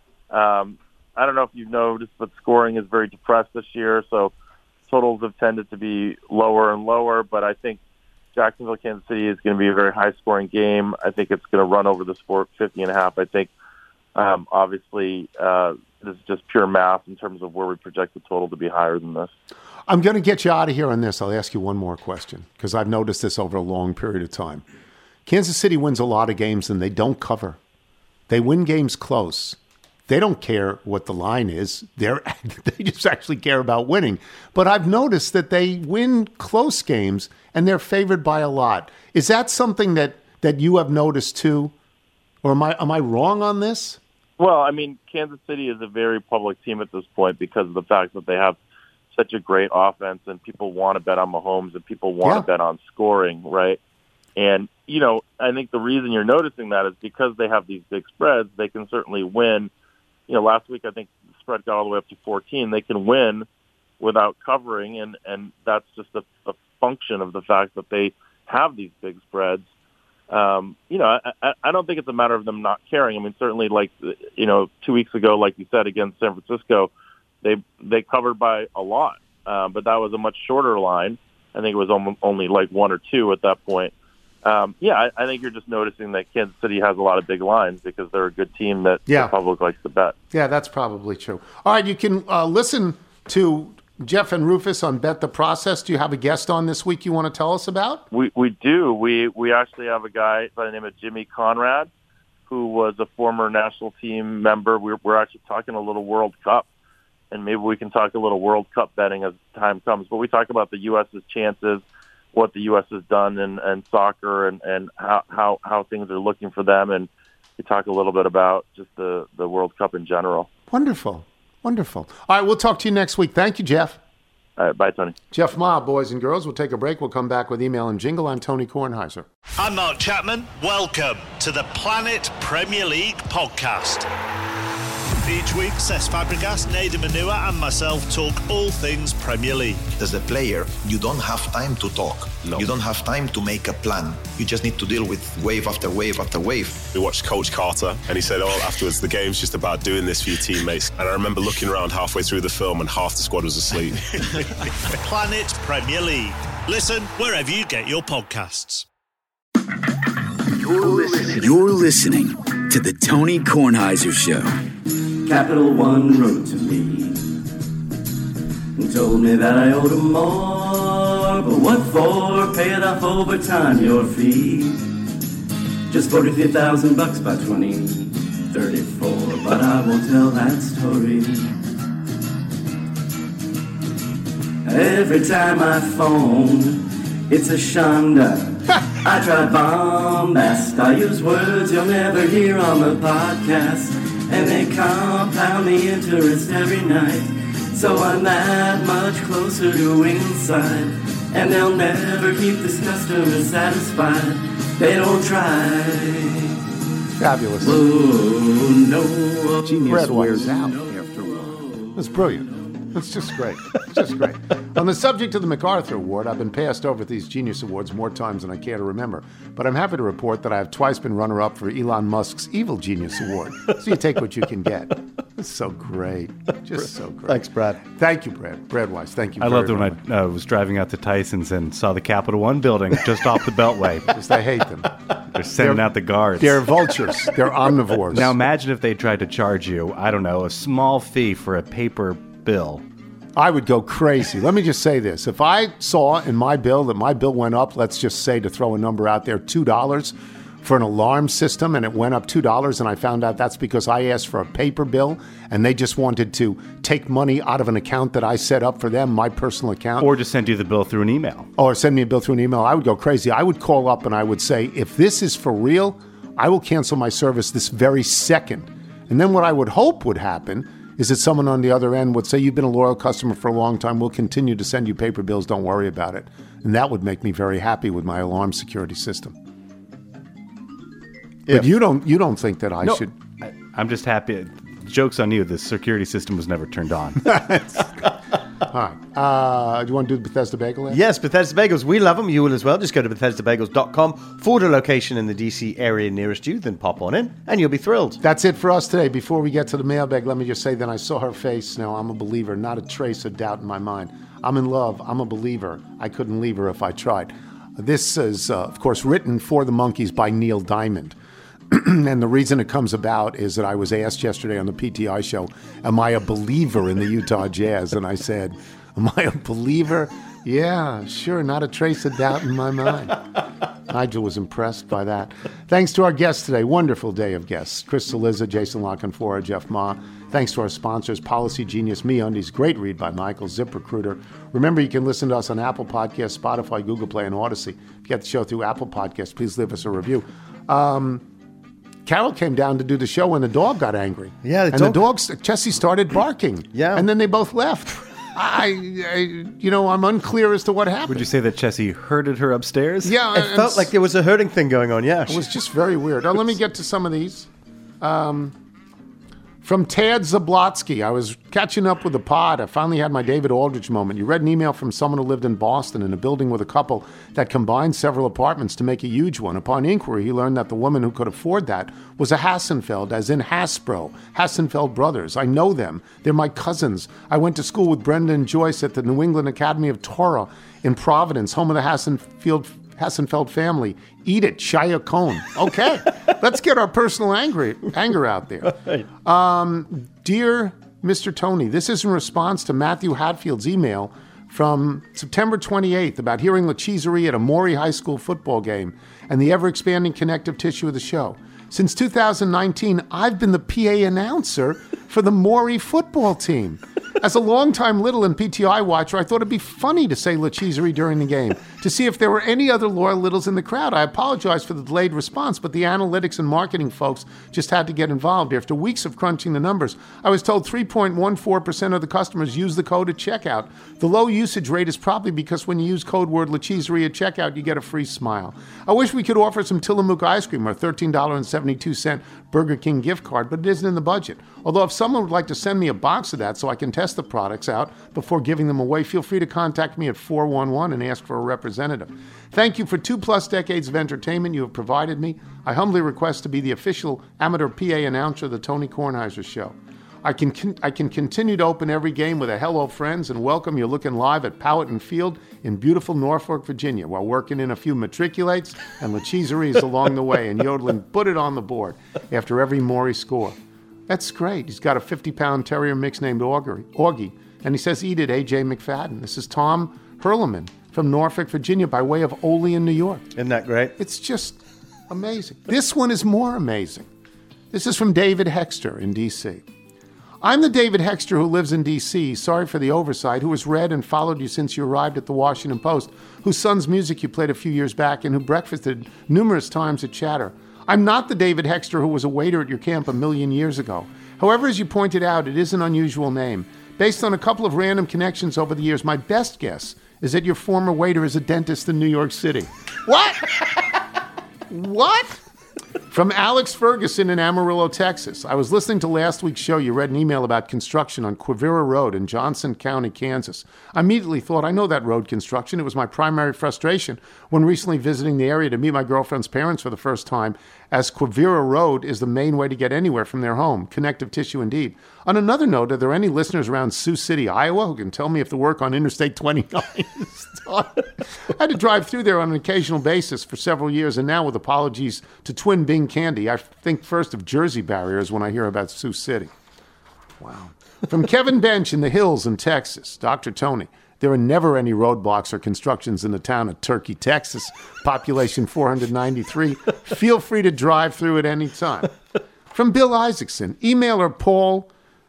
I don't know if you've noticed, but scoring is very depressed this year, so totals have tended to be lower and lower, but I think Jacksonville, Kansas City is going to be a very high-scoring game. I think it's going to run over the 50.5. I think, obviously, this is just pure math in terms of where we project the total to be higher than this. I'm going to get you out of here on this. I'll ask you one more question, because I've noticed this over a long period of time. Kansas City wins a lot of games, and they don't cover. They win games close. They don't care what the line is. They just actually care about winning. But I've noticed that they win close games, and they're favored by a lot. Is that something that you have noticed too? Or am I wrong on this? Well, I mean, Kansas City is a very public team at this point because of the fact that they have such a great offense, and people want to bet on Mahomes, and people want to bet on scoring, right? And, I think the reason you're noticing that is because they have these big spreads, they can certainly win. Last week I think the spread got all the way up to 14. They can win without covering, and that's just a function of the fact that they have these big spreads. I don't think it's a matter of them not caring. I mean, certainly, 2 weeks ago, like you said, against San Francisco, they covered by a lot, but that was a much shorter line. I think it was only like 1 or 2 at that point. I think you're just noticing that Kansas City has a lot of big lines because they're a good team that the public likes to bet. Yeah, that's probably true. All right, you can listen to Jeff and Rufus on Bet the Process. Do you have a guest on this week you want to tell us about? We do. We actually have a guy by the name of Jimmy Conrad, who was a former national team member. We're actually talking a little World Cup, and maybe we can talk a little World Cup betting as time comes. But we talk about the U.S.'s chances, what the U.S. has done in soccer, and how things are looking for them. And we talk a little bit about just the World Cup in general. Wonderful. Wonderful. All right, we'll talk to you next week. Thank you, Jeff. All right, bye, Tony. Jeff Ma, boys and girls. We'll take a break. We'll come back with email and jingle. I'm Tony Kornheiser. I'm Mark Chapman. Welcome to the Planet Premier League podcast. Each week, Cesc Fabregas, Nader Manua and myself talk all things Premier League. As a player, you don't have time to talk. No. You don't have time to make a plan. You just need to deal with wave after wave after wave. We watched Coach Carter, and he said, afterwards, the game's just about doing this for your teammates. And I remember looking around halfway through the film, and half the squad was asleep. Planet Premier League. Listen wherever you get your podcasts. You're listening to the Tony Kornheiser Show. Capital One wrote to me and told me that I owed him more. But what for? Pay it off over time, your fee. Just $43,000 by 2034. But I won't tell that story. Every time I phone, it's a shanda. I try bombast. I use words you'll never hear on the podcast. And they compound the interest every night. So I'm that much closer to inside. And they'll never keep this customer satisfied. They don't try. Fabulous. Oh, no. Genius wears out after a while. It's brilliant. It's just great. It's just great. On the subject of the MacArthur Award, I've been passed over these Genius Awards more times than I care to remember. But I'm happy to report that I have twice been runner-up for Elon Musk's Evil Genius Award. So you take what you can get. It's so great. Just so great. Thanks, Brad. Thank you, Brad. Brad Weiss, thank you I very loved it much. when I was driving out to Tyson's and saw the Capital One building just off the Beltway. Just I hate them. They're sending out the guards. They're vultures. They're omnivores. Now imagine if they tried to charge you, I don't know, a small fee for a paper bill. I would go crazy. Let me just say this. If I saw in my bill that my bill went up, let's just say, to throw a number out there, $2 for an alarm system, and it went up $2, and I found out that's because I asked for a paper bill, and they just wanted to take money out of an account that I set up for them, my personal account. Or just send you the bill through an email. Or send me a bill through an email. I would go crazy. I would call up and I would say, if this is for real, I will cancel my service this very second. And then what I would hope would happen is that someone on the other end would say, you've been a loyal customer for a long time. We'll continue to send you paper bills. Don't worry about it. And that would make me very happy with my alarm security system. But you don't think that I should? I'm just happy. Joke's on you. The security system was never turned on. All right. Do you want to do the Bethesda Bagel ad? Yes, Bethesda Bagels. We love them. You will as well. Just go to BethesdaBagels.com, forward a location in the DC area nearest you, then pop on in, and you'll be thrilled. That's it for us today. Before we get to the mailbag, let me just say that I saw her face. Now, I'm a believer, not a trace of doubt in my mind. I'm in love. I'm a believer. I couldn't leave her if I tried. This is, of course, written for the Monkees by Neil Diamond. And the reason it comes about is that I was asked yesterday on the PTI show, am I a believer in the Utah Jazz? And I said, am I a believer? Yeah, sure, not a trace of doubt in my mind. Nigel was impressed by that. Thanks to our guests today. Wonderful day of guests. Chris Cillizza, Jason Lockenfora, Jeff Ma. Thanks to our sponsors, Policy Genius, MeUndies, great read by Michael, ZipRecruiter. Remember, you can listen to us on Apple Podcasts, Spotify, Google Play, and Odyssey. If you get the show through Apple Podcasts, please leave us a review. Carol came down to do the show when the dog got angry. Yeah, the dog, Chessie started barking. Yeah. And then they both left. I'm unclear as to what happened. Would you say that Chessie herded her upstairs? Yeah. It felt like there was a herding thing going on, yeah. It was just very weird. Now, let me get to some of these. From Tad Zablotsky, I was catching up with the pod. I finally had my David Aldrich moment. You read an email from someone who lived in Boston in a building with a couple that combined several apartments to make a huge one. Upon inquiry, he learned that the woman who could afford that was a Hassenfeld, as in Hasbro, Hassenfeld brothers. I know them. They're my cousins. I went to school with Brenda and Joyce at the New England Academy of Torah in Providence, home of the Hassenfeld family. Eat it, Shia Cohn. Okay, let's get our personal anger out there. Dear Mr. Tony, this is in response to Matthew Hatfield's email from September 28th about hearing Lacheserie at a Maury High School football game and the ever-expanding connective tissue of the show. Since 2019, I've been the PA announcer for the Maury football team. As a longtime Little and PTI watcher, I thought it'd be funny to say Lacheserie during the game to see if there were any other loyal Littles in the crowd. I apologize for the delayed response, but the analytics and marketing folks just had to get involved. After weeks of crunching the numbers, I was told 3.14% of the customers use the code at checkout. The low usage rate is probably because when you use code word Lacheserie at checkout, you get a free smile. I wish we could offer some Tillamook ice cream or $13.72 Burger King gift card, but it isn't in the budget. Although if someone would like to send me a box of that so I can test the products out before giving them away, feel free to contact me at 411 and ask for a representative. Thank you for 2+ decades of entertainment you have provided me. I humbly request to be the official amateur PA announcer of the Tony Kornheiser Show. I can continue to open every game with a hello, friends, and welcome you looking live at Powhatan Field in beautiful Norfolk, Virginia, while working in a few matriculates and Lacheseries along the way and yodeling "Put it on the board" after every Maury score. That's great. He's got a 50-pound terrier mix named Augie, and he says, "Eat it, A.J. McFadden." This is Tom Hurleman from Norfolk, Virginia, by way of Olean, New York. Isn't that great? It's just amazing. This one is more amazing. This is from David Hexter in D.C. I'm the David Hexter who lives in D.C., sorry for the oversight, who has read and followed you since you arrived at the Washington Post, whose son's music you played a few years back, and who breakfasted numerous times at Chatter. I'm not the David Hexter who was a waiter at your camp 1,000,000 years ago. However, as you pointed out, it is an unusual name. Based on a couple of random connections over the years, my best guess is that your former waiter is a dentist in New York City. What? What? From Alex Ferguson in Amarillo, Texas. I was listening to last week's show. You read an email about construction on Quivira Road in Johnson County, Kansas. I immediately thought, I know that road construction. It was my primary frustration when recently visiting the area to meet my girlfriend's parents for the first time, as Quivira Road is the main way to get anywhere from their home. Connective tissue indeed. On another note, are there any listeners around Sioux City, Iowa, who can tell me if the work on Interstate 29 is done? I had to drive through there on an occasional basis for several years, and now with apologies to Twin Bing Candy, I think first of Jersey barriers when I hear about Sioux City. Wow. From Kevin Bench in the hills in Texas, Dr. Tony, there are never any roadblocks or constructions in the town of Turkey, Texas, population 493. Feel free to drive through at any time. From Bill Isaacson, emailer Paul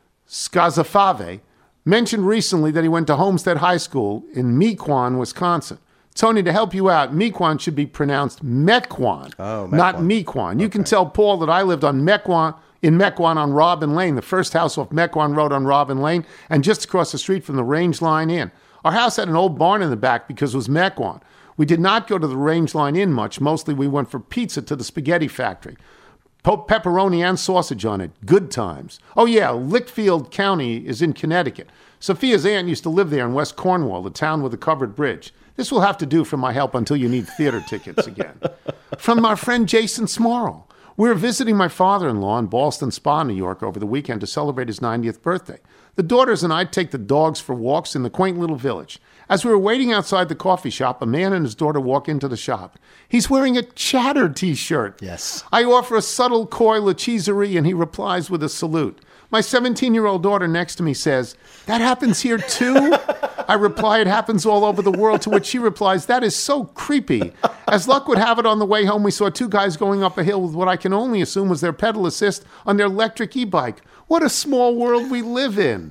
Skazafave mentioned recently that he went to Homestead High School in Mequon, Wisconsin. Tony, to help you out, Mequon should be pronounced Mequon, not Mequon. You can tell Paul that I lived on Mequon, in Mequon on Robin Lane, the first house off Mequon Road on Robin Lane, and just across the street from the Range Line Inn. Our house had an old barn in the back because it was Mequon. We did not go to the Range Line Inn much. Mostly we went for pizza to the spaghetti factory. Pepperoni and sausage on it. Good times. Oh, yeah, Lickfield County is in Connecticut. Sophia's aunt used to live there in West Cornwall, the town with a covered bridge. This will have to do for my help until you need theater tickets again. From our friend Jason Smorrell. We were visiting my father-in-law in Ballston Spa, New York, over the weekend to celebrate his 90th birthday. The daughters and I take the dogs for walks in the quaint little village. As we were waiting outside the coffee shop, a man and his daughter walk into the shop. He's wearing a Chatter t-shirt. Yes. I offer a subtle coy lacheserie, and he replies with a salute. My 17-year-old daughter next to me says, "That happens here too?" I reply, "It happens all over the world," to which she replies, "That is so creepy." As luck would have it, on the way home, we saw two guys going up a hill with what I can only assume was their pedal assist on their electric e-bike. What a small world we live in.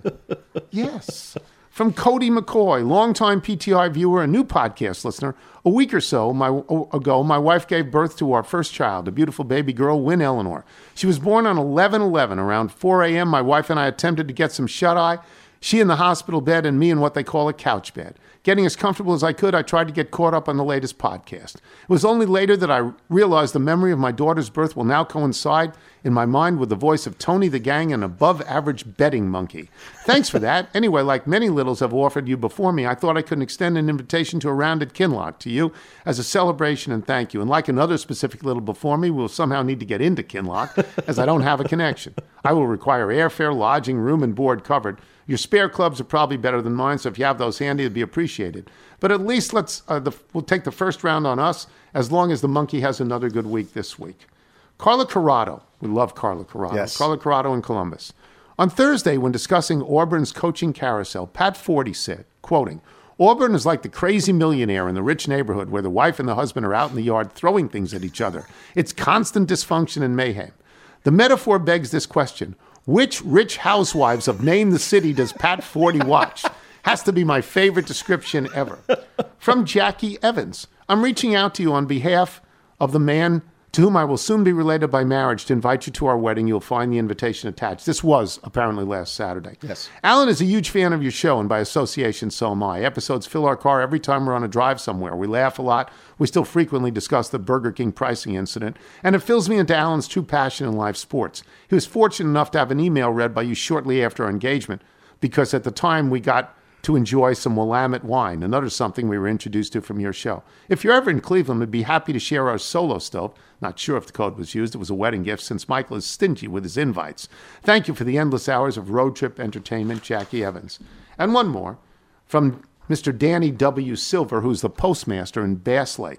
Yes. From Cody McCoy, longtime PTI viewer and new podcast listener. A week or so ago, my wife gave birth to our first child, a beautiful baby girl, Wynn Eleanor. She was born on 11/11. Around 4 a.m., my wife and I attempted to get some shut-eye. She in the hospital bed and me in what they call a couch bed. Getting as comfortable as I could, I tried to get caught up on the latest podcast. It was only later that I realized the memory of my daughter's birth will now coincide in my mind with the voice of Tony the Gang, an above-average betting monkey. Thanks for that. Anyway, like many littles have offered you before me, I thought I could extend an invitation to a rounded Kinlock to you as a celebration and thank you. And like another specific little before me, we'll somehow need to get into Kinlock, as I don't have a connection. I will require airfare, lodging, room, and board covered. Your spare clubs are probably better than mine, so if you have those handy, it'd be appreciated. But at least we'll take the first round on us, as long as the monkey has another good week this week. Carla Corrado. We love Carla Corrado. Yes. Carla Corrado in Columbus. On Thursday, when discussing Auburn's coaching carousel, Pat Forty said, quoting, "Auburn is like the crazy millionaire in the rich neighborhood where the wife and the husband are out in the yard throwing things at each other. It's constant dysfunction and mayhem. The metaphor begs this question. Which rich housewives of Name the City does Pat Forty watch? Has to be my favorite description ever." From Jackie Evans. I'm reaching out to you on behalf of the man to whom I will soon be related by marriage to invite you to our wedding. You'll find the invitation attached. This was apparently last Saturday. Yes. Alan is a huge fan of your show, and by association, so am I. Episodes fill our car every time we're on a drive somewhere. We laugh a lot. We still frequently discuss the Burger King pricing incident, and it fills me into Alan's true passion in live sports. He was fortunate enough to have an email read by you shortly after our engagement, because at the time we got to enjoy some Willamette wine, another something we were introduced to from your show. If you're ever in Cleveland, we'd be happy to share our solo stove. Not sure if the code was used. It was a wedding gift since Michael is stingy with his invites. Thank you for the endless hours of road trip entertainment, Jackie Evans. And one more from Mr. Danny W. Silver, who's the postmaster in Bass Lake.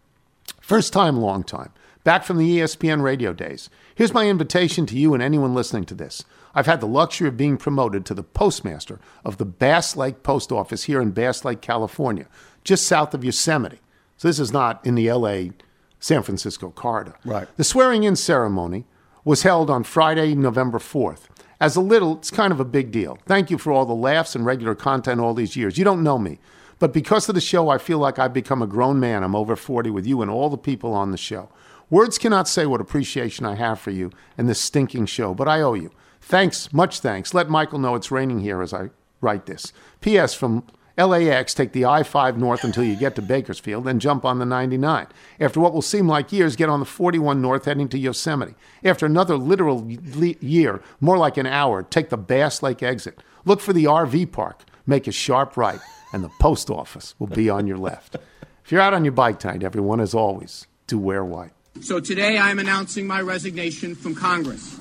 First time, long time. Back from the ESPN radio days. Here's my invitation to you and anyone listening to this. I've had the luxury of being promoted to the postmaster of the Bass Lake Post Office here in Bass Lake, California, just south of Yosemite. So this is not in the L.A., San Francisco corridor. Right. The swearing-in ceremony was held on Friday, November 4th. As a little, it's kind of a big deal. Thank you for all the laughs and regular content all these years. You don't know me, but because of the show, I feel like I've become a grown man. I'm over 40 with you and all the people on the show. Words cannot say what appreciation I have for you and this stinking show, but I owe you. Thanks, much thanks. Let Michael know it's raining here as I write this. P.S. from LAX, take the I-5 north until you get to Bakersfield, then jump on the 99. After what will seem like years, get on the 41 north heading to Yosemite. After another literal year, more like an hour, take the Bass Lake exit. Look for the RV park. Make a sharp right, and the post office will be on your left. If you're out on your bike tonight, everyone, as always, do wear white. So today I'm announcing my resignation from Congress.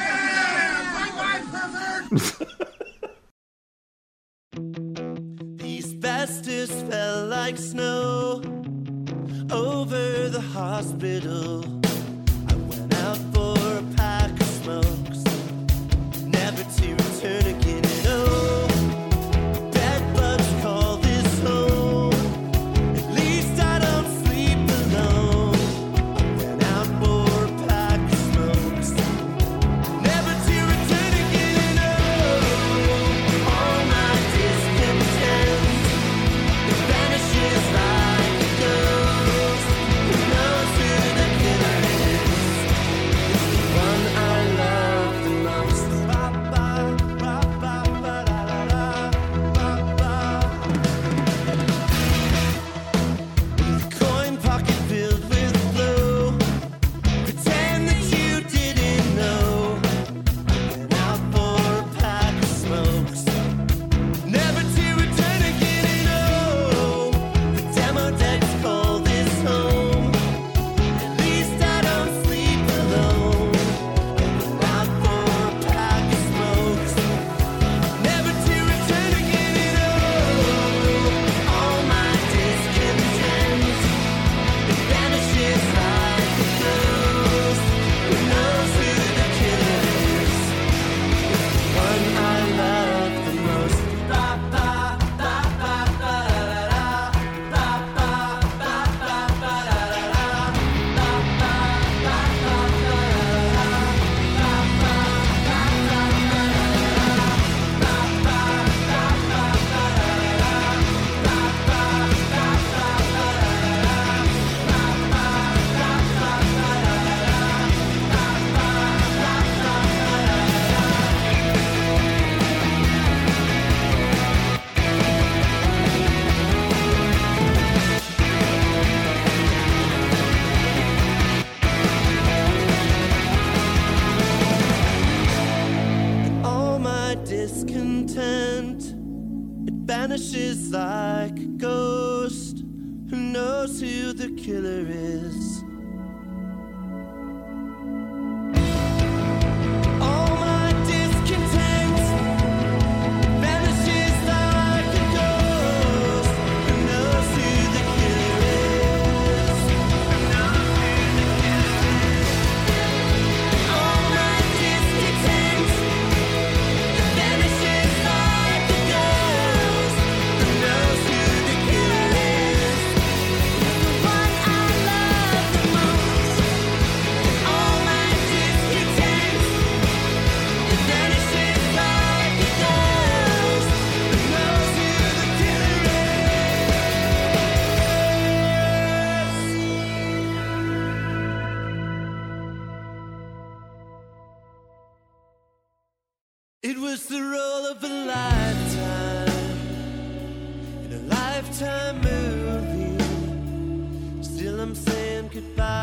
These bastards fell like snow over the hospital. I went out for a pack of smokes, never to return again. No, bed bugs call this home. At least I don't sleep alone. I went out for a pack of smokes, never to return again. No, all my discontent, it vanishes like a ghost. Who knows who the killer is? It's the one I love the most. Ba, ba, ba, ba, ba, da, da, da, ba, ba. With a coin pocket filled with blue, pretend that you didn't know. I went out for a pack of smokes, never to return again. No, the demo decks call this home. At least I don't sleep alone. I went out for a pack of smokes, never to return again. No, all my discontent, it vanishes like a ghost. Who knows who the killer is? It's the one I love the most. Ba ba ba ba ba da da ba ba ba ba ba da da ba ba ba ba ba all my discontent, it vanishes like a ghost. Who knows who the killer is? All my discontent, it vanishes like a ghost. Who knows who the killer is? Who knows who the killer is? All my discontent, it vanishes like a ghost. Who knows who the killer is? It's the one I love the most. All my discontent, it vanishes like a ghost. Who knows who the killer is? It was the role of a lifetime in a lifetime movie. Still I'm saying goodbye.